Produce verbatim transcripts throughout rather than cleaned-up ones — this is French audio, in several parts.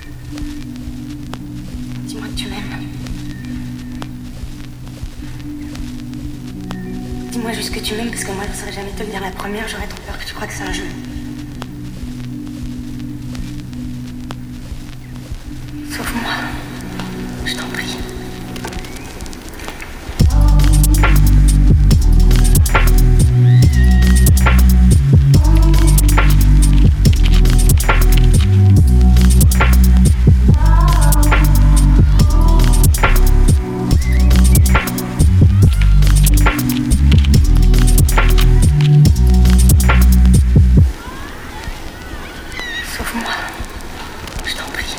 Dis-moi que tu m'aimes. Dis-moi juste que tu m'aimes, parce que moi je ne saurais jamais te le dire la première, j'aurais trop peur que tu crois que c'est un jeu. Sauve-moi, je t'en prie. Sauve-moi, je t'en prie.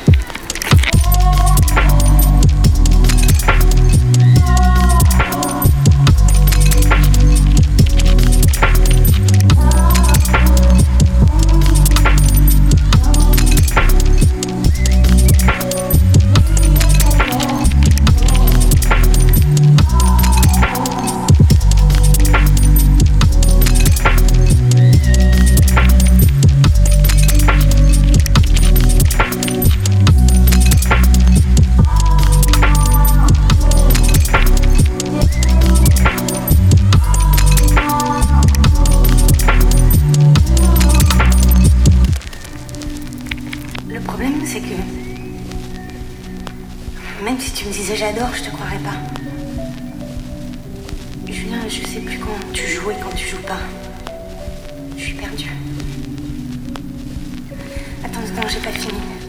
Le problème, c'est que même si tu me disais j'adore, je te croirais pas. Julien, je sais plus quand tu joues et quand tu joues pas. Je suis perdue. Attends, attends, j'ai pas fini.